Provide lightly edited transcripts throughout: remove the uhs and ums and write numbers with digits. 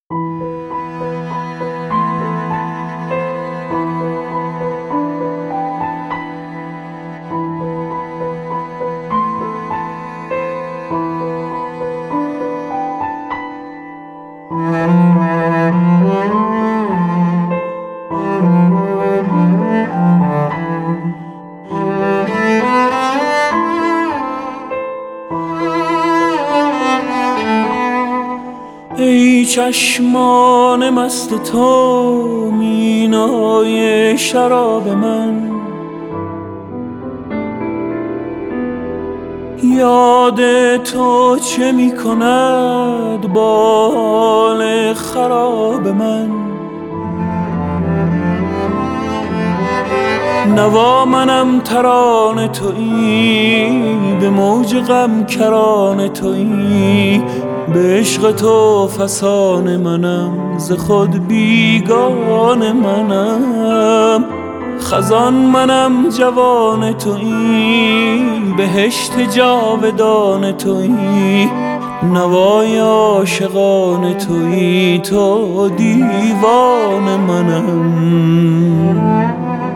ای چشمان مست تو مینای شراب من، یاد تو چه می کند با حال خراب من. نوا منم ترانه تویی، به موج غم کرانه تویی، به عشق تو فسانه منم، ز خود بیگانه منم. خزان منم جوان تویی، بهشت جاودان تویی، نوای عاشقان تویی، تو دیوان منم.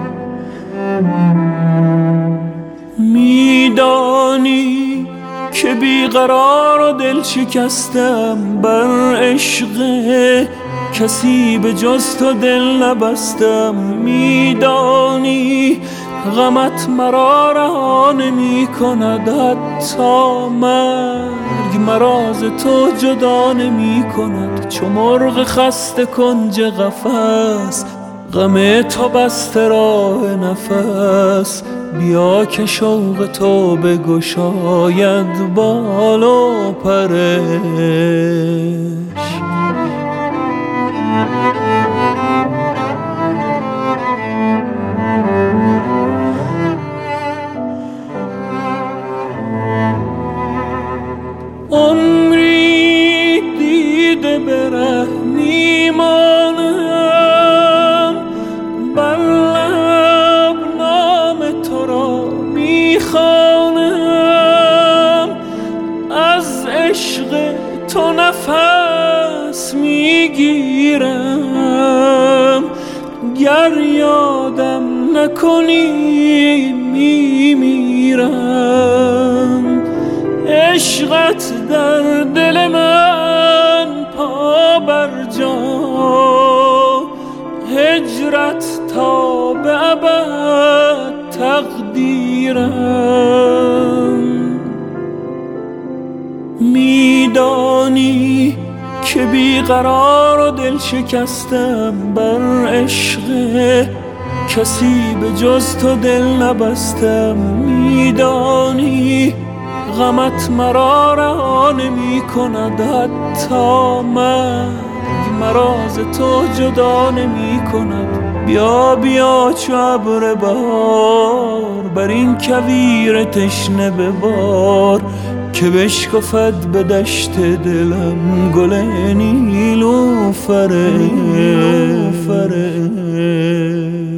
میدانی که بیقرار و دل شکستم بر عشق کسی به جز تو دل نبستم. میدانی غمت مرا رها نمی کند، حتی مرگ مرا ز تو جدا نمی کند. چو مرغ خسته کنج قفس، غم تو بسته راه نفس، بیا که شوق تو بگشاید بال و پرش. عمری دیده به ره میمانم، بر لب نام تو را میخوانم. از عشق تو نفس میگیرم، گر یادم نکنی میمیرم. عشقت در دل من پا بر جا، هجرت تا به ابد تقدیرم. میدانی که بیقرار و دل شکستم بر عشق کسی به جز تو دل نبستم. میدانی غمت مرا رها نمی کند، حتی مرگ مرا ز تو جدا نمی کند. بیا بیا چو ابر بهار، بر این کویر تشنه ببار، که بشکفد به دشت دلم گل نیلوفر.